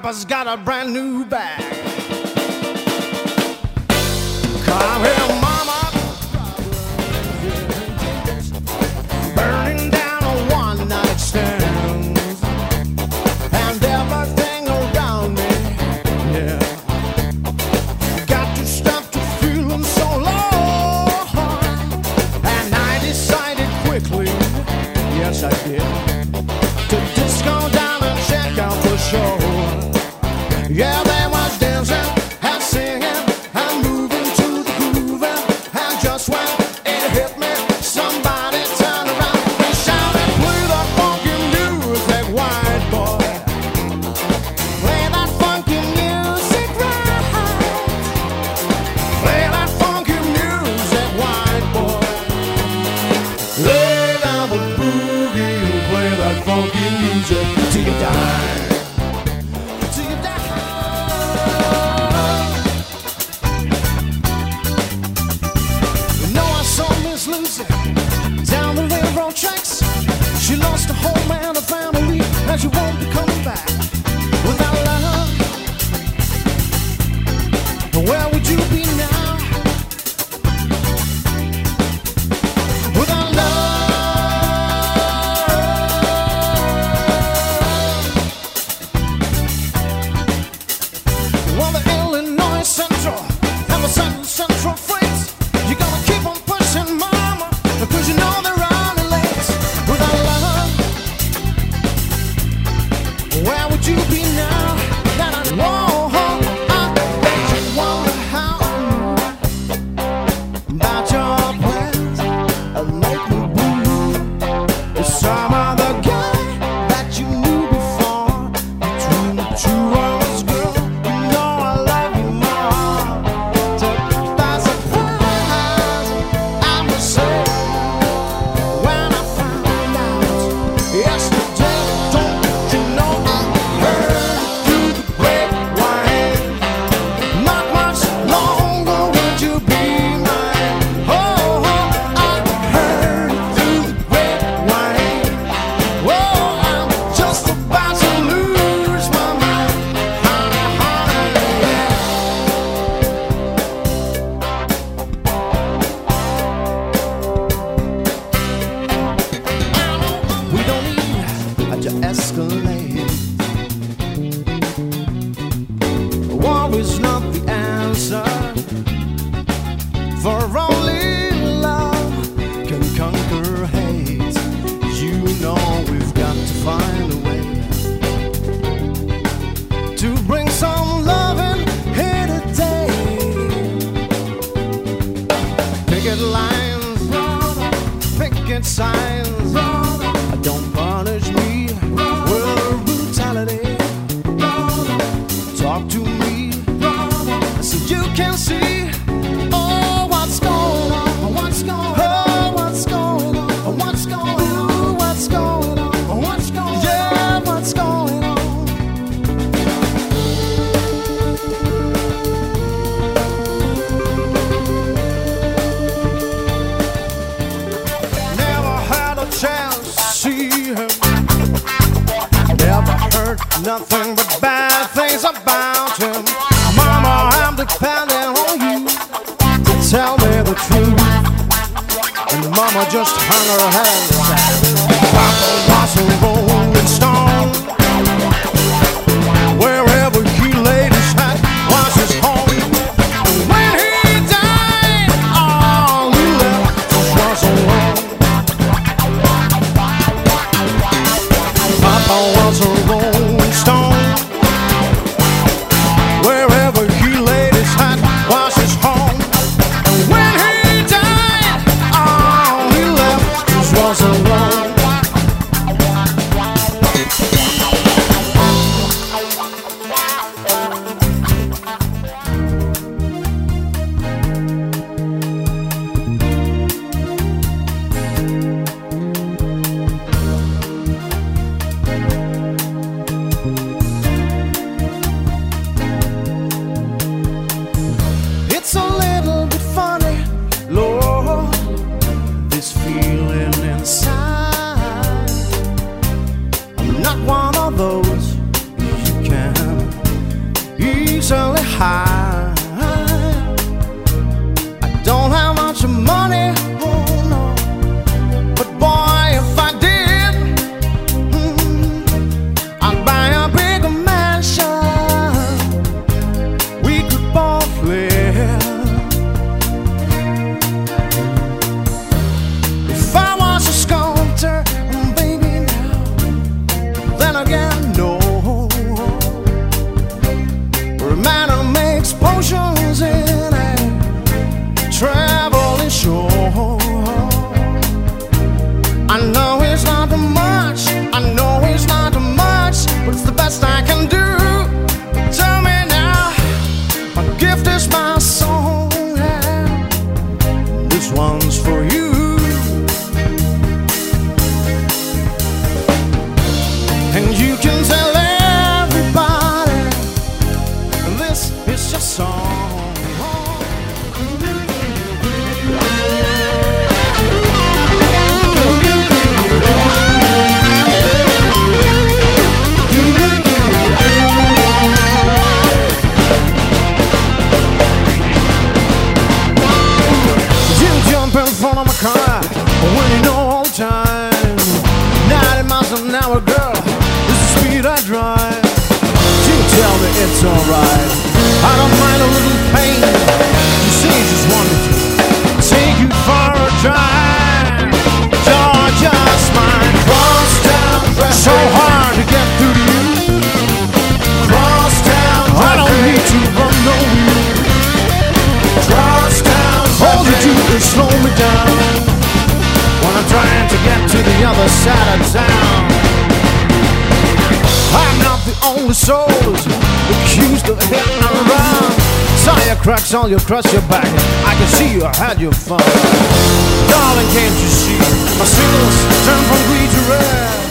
Papa's got a brand new bag. Come here, Mama. Burning down a one-night stand and everything around me, yeah. Got to stop to feeling so low, and I decided quickly, yes I did, to just go down and check out the show. Yeah, they was dancing and singing and moving to the groove, and just when it hit me, somebody turned around and shouted, "Play that funky music, white boy. Play that funky music right. Play that funky music, white boy. Lay down the boogie and play that funky music till you die." Down the railroad tracks, she lost a home and a family, and she won't be coming back without love. Where would you be now without love? Well, the Illinois Central and the Southern Central Freight, you're gonna keep on pushing, Mama, because you know they're running late without love. Where would you be now that I know? I bet you wonder how I knew about your plans of make me blue. Some other guy that you knew before, between the two of us, girl, you know I love you more. Took by surprise, I must say, when I found out yesterday. Don't you know I heard through the grapevine? Not much longer would you be mine. Oh, I heard through the grapevine. Oh, I'm just about to lose my mind, honey, honey, yeah. We don't need to escalate. War is not the answer, for only love can conquer hate. You know we've got to find a way to bring some loving here today. Picket lines, picket signs, don't punish me with brutality. Talk to me so you can see, oh, what's going on, what's going on, oh, what's going on, what's going on, what's going on, what's going on, yeah, what's going on. Never had a chance to see him. Never heard nothing but bad things about him. Mama, I'm depending on you to tell me the truth. And Mama just hung her head and said, Papa was a rolling stone. Wherever he laid his hat was his home. And when he died, all he left was alone. Papa was a rolling stone. Wherever he laid his hat was his home. And when he died, all he left was alone. for you. And you can tell everybody this is your song. In front of my car, when you know all the time 90 miles an hour, girl, is the speed I drive. You tell me it's alright, I don't mind a little pain. You say you just wanted to take you for a drive. Georgia's mine. Crosstown traffic, so hard to get through to you. Crosstown traffic, I don't need to run no wheel. Crosstown traffic, all you do is slow me down when I'm trying to get to the other side of town. I'm not the only souls accused of hitting around. Tire cracks all across your back, I can see you had your fun. Darling, can't you see my signals turn from green to red?